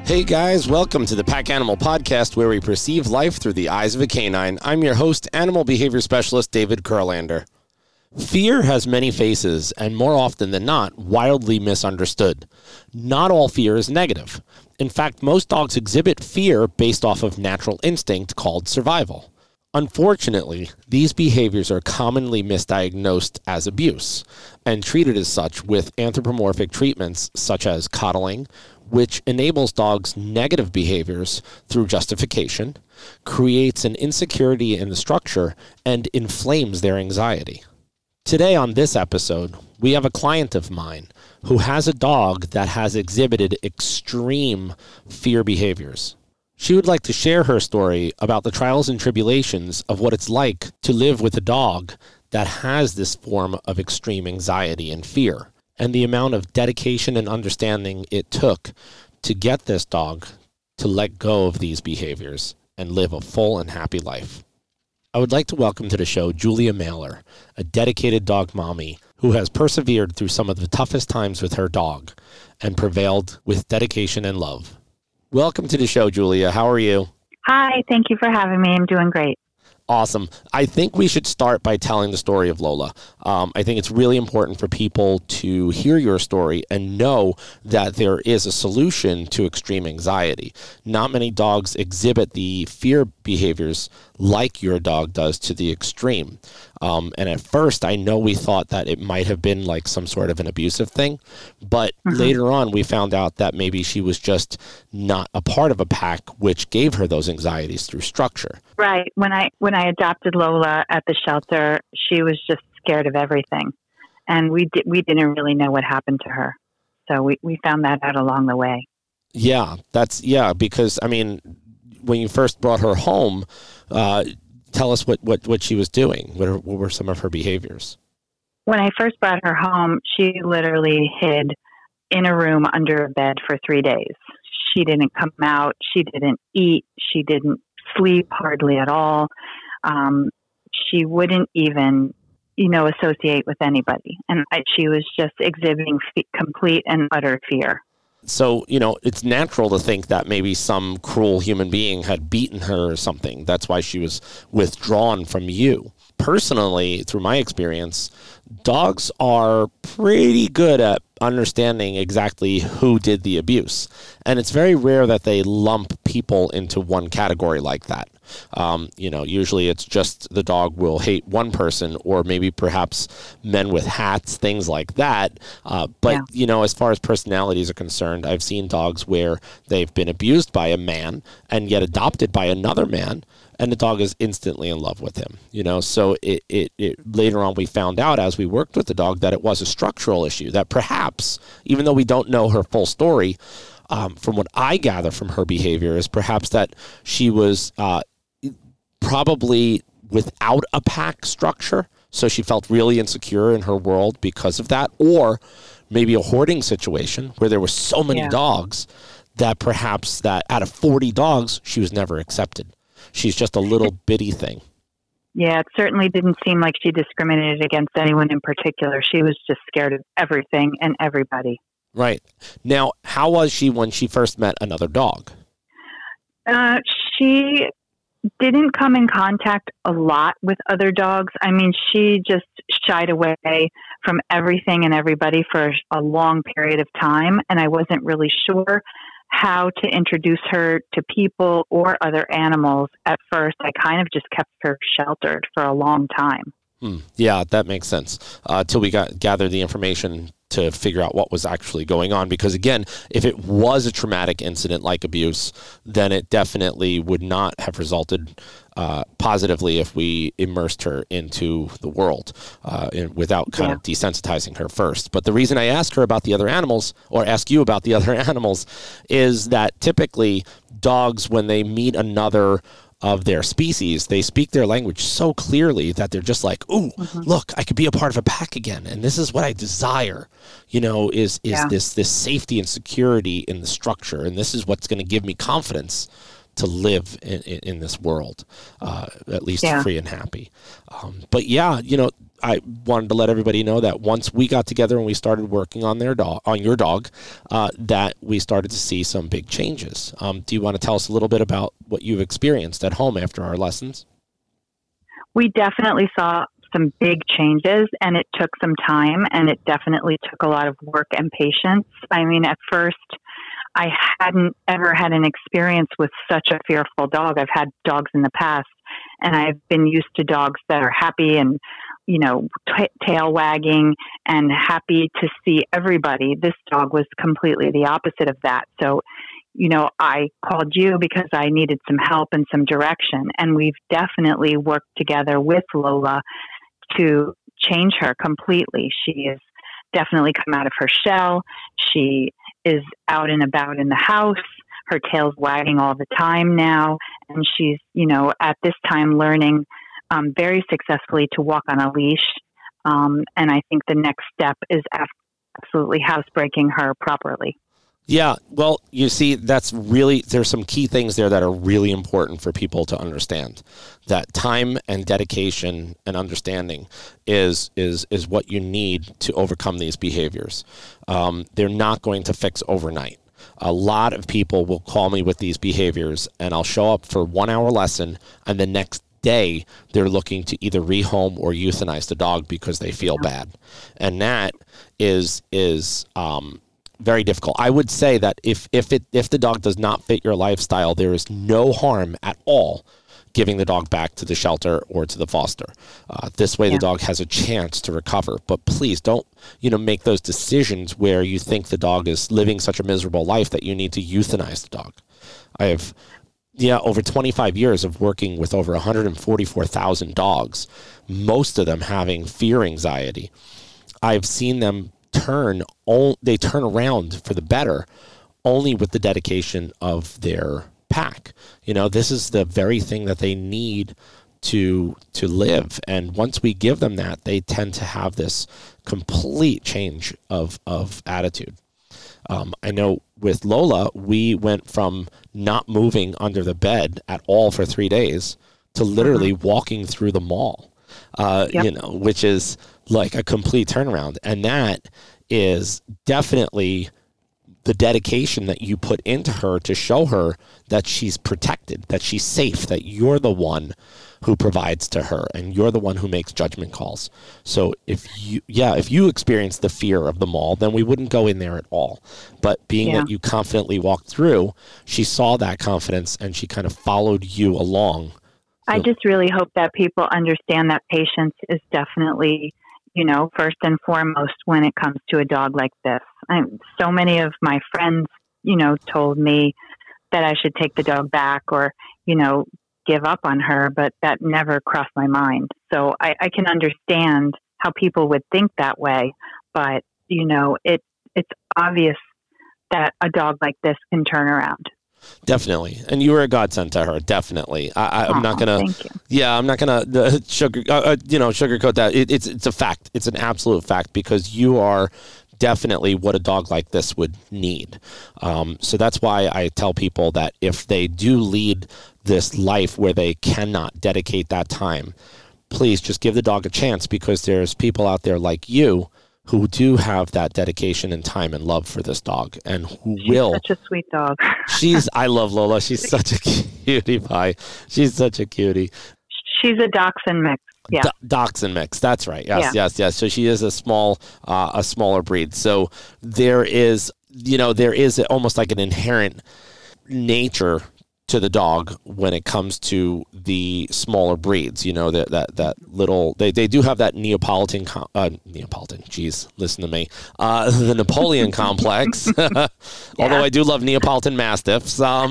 Hey guys, welcome to the Pack Animal Podcast, where we perceive life through the eyes of a canine. I'm your host, animal behavior specialist David Kurlander. Fear has many faces and, more often than not, wildly misunderstood. Not all fear is negative. In fact, most dogs exhibit fear based off of natural instinct called survival. Unfortunately, these behaviors are commonly misdiagnosed as abuse and treated as such with anthropomorphic treatments such as coddling, which enables dogs' negative behaviors through justification, creates an insecurity in the structure, and inflames their anxiety. Today on this episode, we have a client of mine who has a dog that has exhibited extreme fear behaviors. She would like to share her story about the trials and tribulations of what it's like to live with a dog that has this form of extreme anxiety and fear, and the amount of dedication and understanding it took to get this dog to let go of these behaviors and live a full and happy life. I would like to welcome to the show Julia Mailer, a dedicated dog mommy who has persevered through some of the toughest times with her dog and prevailed with dedication and love. Welcome to the show, Julia. How are you? Hi, thank you for having me. I'm doing great. Awesome. I think we should start by telling the story of Lola. I think it's really important for people to hear your story and know that there is a solution to extreme anxiety. Not many dogs exhibit the fear behaviors like your dog does to the extreme. And at first, I know we thought that it might have been like some sort of an abusive thing, but later on we found out that maybe she was just not a part of a pack, which gave her those anxieties through structure. Right. When I adopted Lola at the shelter, she was just scared of everything, and we didn't really know what happened to her. So we found that out along the way. Yeah, because I mean, when you first brought her home, tell us what she was doing. What were some of her behaviors? When I first brought her home, she literally hid in a room under a bed for 3 days. She didn't come out. She didn't eat. She didn't sleep hardly at all. She wouldn't even, associate with anybody. And she was just exhibiting complete and utter fear. So, it's natural to think that maybe some cruel human being had beaten her or something. That's why she was withdrawn from you. Personally, through my experience, dogs are pretty good at understanding exactly who did the abuse. And it's very rare that they lump people into one category like that. Usually it's just the dog will hate one person, or maybe perhaps men with hats, things like that. As far as personalities are concerned, I've seen dogs where they've been abused by a man and yet adopted by another man, and the dog is instantly in love with him. So it later on we found out as we worked with the dog that it was a structural issue, that perhaps, even though we don't know her full story, from what I gather from her behavior is perhaps that she was probably without a pack structure, so she felt really insecure in her world because of that, or maybe a hoarding situation where there were so many dogs that perhaps that out of 40 dogs, she was never accepted. She's just a little bitty thing. Yeah, it certainly didn't seem like she discriminated against anyone in particular. She was just scared of everything and everybody. Right. Now, how was she when she first met another dog? She didn't come in contact a lot with other dogs. I mean, she just shied away from everything and everybody for a long period of time, and I wasn't really sure how to introduce her to people or other animals at first. I kind of just kept her sheltered for a long time. Yeah, that makes sense. Till we gathered the information to figure out what was actually going on. Because again, if it was a traumatic incident like abuse, then it definitely would not have resulted positively if we immersed her into the world without kind of desensitizing her first. But the reason I ask her about the other animals, or ask you about the other animals, is that typically dogs, when they meet another of their species, they speak their language so clearly that they're just like, ooh, look, I could be a part of a pack again. And this is what I desire, is this safety and security in the structure. And this is what's going to give me confidence to live in this world, at least free and happy. I wanted to let everybody know that once we got together and we started working on your dog, that we started to see some big changes. Do you want to tell us a little bit about what you've experienced at home after our lessons? We definitely saw some big changes, and it took some time, and it definitely took a lot of work and patience. I mean, at first, I hadn't ever had an experience with such a fearful dog. I've had dogs in the past, and I've been used to dogs that are happy and, tail wagging and happy to see everybody. This dog was completely the opposite of that. So, I called you because I needed some help and some direction, and we've definitely worked together with Lola to change her completely. She has definitely come out of her shell. She is out and about in the house. Her tail's wagging all the time now. And she's, at this time learning very successfully to walk on a leash. And I think the next step is absolutely housebreaking her properly. Yeah, well, you see, there's some key things there that are really important for people to understand. That time and dedication and understanding is what you need to overcome these behaviors. They're not going to fix overnight. A lot of people will call me with these behaviors, and I'll show up for 1 hour lesson, and the next day they're looking to either rehome or euthanize the dog because they feel bad. And that is very difficult. I would say that if the dog does not fit your lifestyle, there is no harm at all giving the dog back to the shelter or to the foster. This way the dog has a chance to recover. But please don't, make those decisions where you think the dog is living such a miserable life that you need to euthanize the dog. I have over 25 years of working with over 144,000 dogs, most of them having fear anxiety. I've seen them turn around for the better only with the dedication of their pack. This is the very thing that they need to live. And once we give them that, they tend to have this complete change of attitude. I know with Lola, we went from not moving under the bed at all for 3 days to literally walking through the mall, which is like a complete turnaround. And that is definitely the dedication that you put into her to show her that she's protected, that she's safe, that you're the one who provides to her and you're the one who makes judgment calls. So if you experience the fear of the mall, then we wouldn't go in there at all. But being that you confidently walked through, she saw that confidence and she kind of followed you along. I just really hope that people understand that patience is definitely, first and foremost when it comes to a dog like this. So many of my friends, told me that I should take the dog back or, give up on her, but that never crossed my mind. So I can understand how people would think that way, but, it's obvious that a dog like this can turn around. Definitely. And you were a godsend to her. Definitely. I'm not going to, I'm not going to sugarcoat that. It's a fact. It's an absolute fact because you are definitely what a dog like this would need. So that's why I tell people that if they do lead this life where they cannot dedicate that time, please just give the dog a chance because there's people out there like you who do have that dedication and time and love for this dog and who will. She's such a sweet dog. I love Lola. She's such a cutie pie. She's such a cutie. She's a dachshund mix. Yeah. Dachshund mix. That's right. Yes. So she is a smaller breed. So there is almost like an inherent nature to the dog when it comes to the smaller breeds, that little, they do have that Neapolitan, geez, listen to me, the Napoleon complex, although I do love Neapolitan Mastiffs,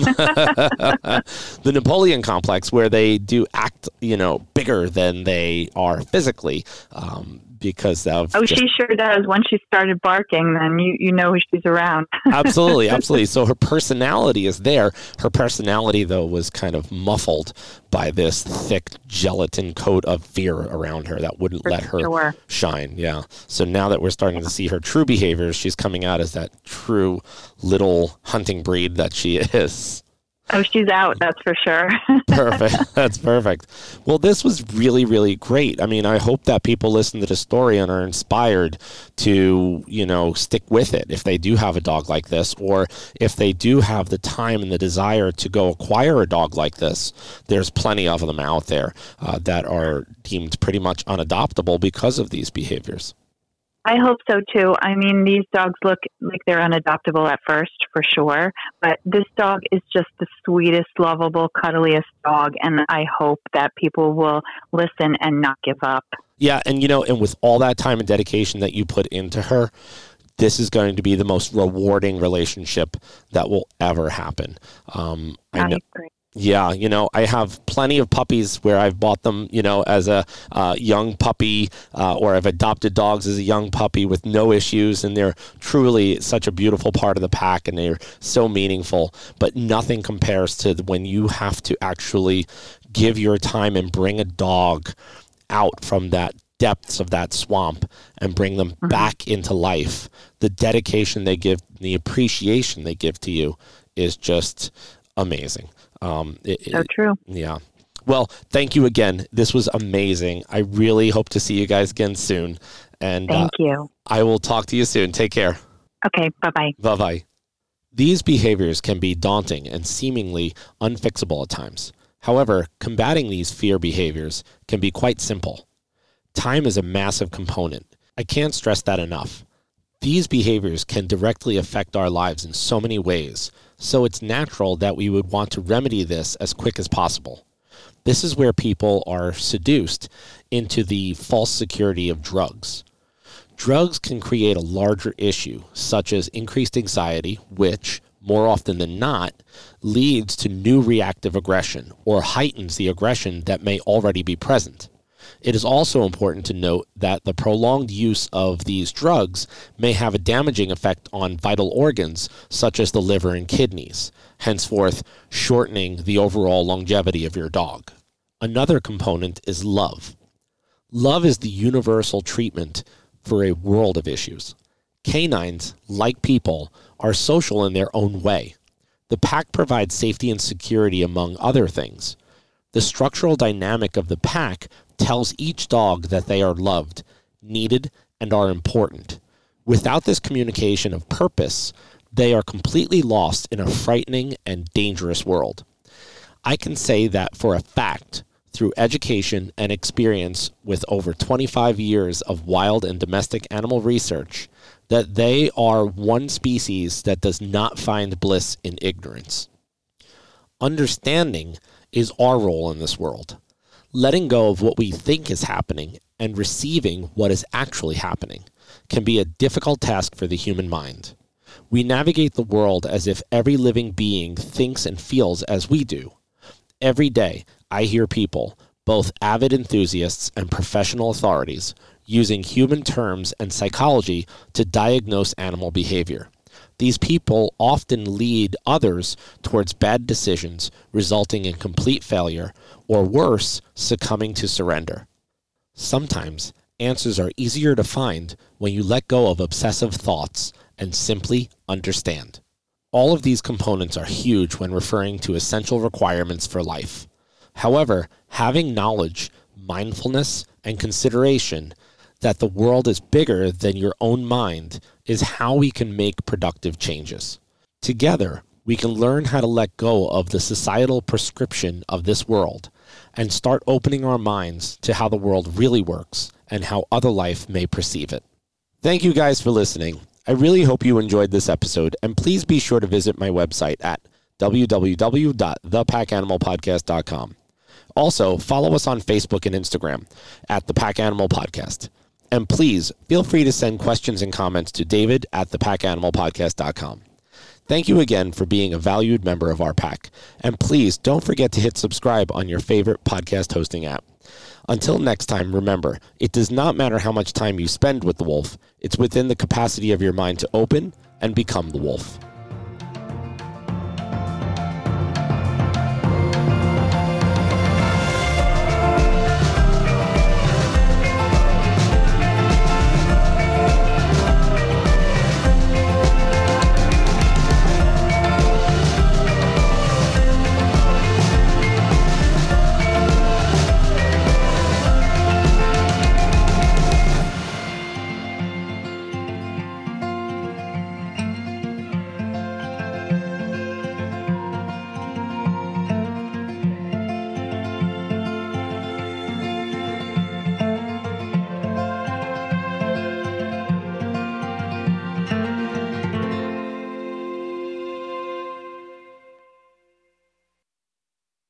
the Napoleon complex where they do act, bigger than they are physically, because of she sure does. Once she started barking, then you know she's around. Absolutely. So her personality is there. Her personality, though, was kind of muffled by this thick gelatin coat of fear around her that wouldn't let her shine. Yeah. So now that we're starting to see her true behaviors, she's coming out as that true little hunting breed that she is. Oh, she's out, that's for sure. Perfect. That's perfect. Well, this was really, really great. I mean, I hope that people listen to the story and are inspired to, stick with it if they do have a dog like this, or if they do have the time and the desire to go acquire a dog like this. There's plenty of them out there that are deemed pretty much unadoptable because of these behaviors. I hope so too. I mean, these dogs look like they're unadoptable at first, for sure. But this dog is just the sweetest, lovable, cuddliest dog. And I hope that people will listen and not give up. Yeah. And, and with all that time and dedication that you put into her, this is going to be the most rewarding relationship that will ever happen. I agree. Yeah, I have plenty of puppies where I've bought them, as a young puppy, or I've adopted dogs as a young puppy with no issues, and they're truly such a beautiful part of the pack, and they're so meaningful. But nothing compares to when you have to actually give your time and bring a dog out from that depths of that swamp and bring them back into life. The dedication they give, the appreciation they give to you is just amazing. So true. Yeah. Well, thank you again. This was amazing. I really hope to see you guys again soon. And thank you. I will talk to you soon. Take care. Okay. Bye-bye. Bye-bye. These behaviors can be daunting and seemingly unfixable at times. However, combating these fear behaviors can be quite simple. Time is a massive component. I can't stress that enough. These behaviors can directly affect our lives in so many ways, so it's natural that we would want to remedy this as quick as possible. This is where people are seduced into the false security of drugs. Drugs can create a larger issue, such as increased anxiety, which, more often than not, leads to new reactive aggression or heightens the aggression that may already be present. It is also important to note that the prolonged use of these drugs may have a damaging effect on vital organs such as the liver and kidneys, henceforth shortening the overall longevity of your dog. Another component is love. Love is the universal treatment for a world of issues. Canines, like people, are social in their own way. The pack provides safety and security among other things. The structural dynamic of the pack tells each dog that they are loved, needed, and are important. Without this communication of purpose, they are completely lost in a frightening and dangerous world. I can say that for a fact, through education and experience with over 25 years of wild and domestic animal research, that they are one species that does not find bliss in ignorance. Understanding is our role in this world. Letting go of what we think is happening and receiving what is actually happening can be a difficult task for the human mind. We navigate the world as if every living being thinks and feels as we do. Every day, I hear people, both avid enthusiasts and professional authorities, using human terms and psychology to diagnose animal behavior. These people often lead others towards bad decisions, resulting in complete failure, or worse, succumbing to surrender. Sometimes, answers are easier to find when you let go of obsessive thoughts and simply understand. All of these components are huge when referring to essential requirements for life. However, having knowledge, mindfulness, and consideration that the world is bigger than your own mind is how we can make productive changes. Together, we can learn how to let go of the societal prescription of this world and start opening our minds to how the world really works and how other life may perceive it. Thank you guys for listening. I really hope you enjoyed this episode, and please be sure to visit my website at www.thepackanimalpodcast.com. Also, follow us on Facebook and Instagram at The Pack Animal Podcast. And please feel free to send questions and comments to David at thepackanimalpodcast.com. Thank you again for being a valued member of our pack. And please don't forget to hit subscribe on your favorite podcast hosting app. Until next time, remember, it does not matter how much time you spend with the wolf. It's within the capacity of your mind to open and become the wolf.